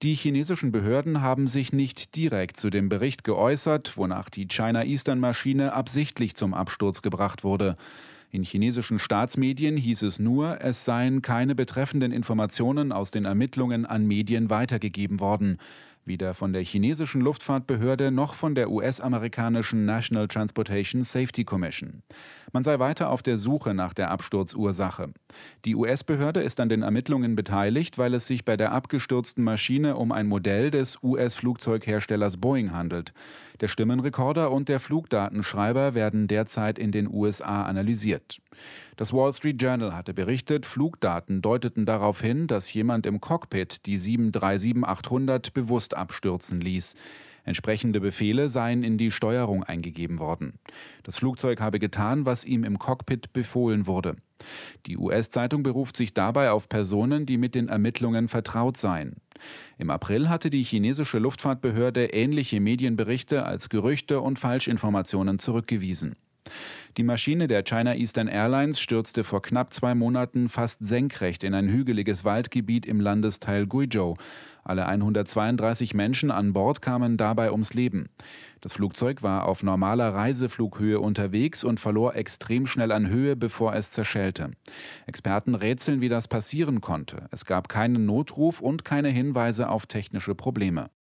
Die chinesischen Behörden haben sich nicht direkt zu dem Bericht geäußert, wonach die China Eastern-Maschine absichtlich zum Absturz gebracht wurde. In chinesischen Staatsmedien hieß es nur, es seien keine betreffenden Informationen aus den Ermittlungen an Medien weitergegeben worden. Weder von der chinesischen Luftfahrtbehörde noch von der US-amerikanischen National Transportation Safety Commission. Man sei weiter auf der Suche nach der Absturzursache. Die US-Behörde ist an den Ermittlungen beteiligt, weil es sich bei der abgestürzten Maschine um ein Modell des US-Flugzeugherstellers Boeing handelt. Der Stimmenrekorder und der Flugdatenschreiber werden derzeit in den USA analysiert. Das Wall Street Journal hatte berichtet, Flugdaten deuteten darauf hin, dass jemand im Cockpit die 737-800 bewusst abstürzen ließ. Entsprechende Befehle seien in die Steuerung eingegeben worden. Das Flugzeug habe getan, was ihm im Cockpit befohlen wurde. Die US-Zeitung beruft sich dabei auf Personen, die mit den Ermittlungen vertraut seien. Im April hatte die chinesische Luftfahrtbehörde ähnliche Medienberichte als Gerüchte und Falschinformationen zurückgewiesen. Die Maschine der China Eastern Airlines stürzte vor knapp 2 Monaten fast senkrecht in ein hügeliges Waldgebiet im Landesteil Guizhou. Alle 132 Menschen an Bord kamen dabei ums Leben. Das Flugzeug war auf normaler Reiseflughöhe unterwegs und verlor extrem schnell an Höhe, bevor es zerschellte. Experten rätseln, wie das passieren konnte. Es gab keinen Notruf und keine Hinweise auf technische Probleme.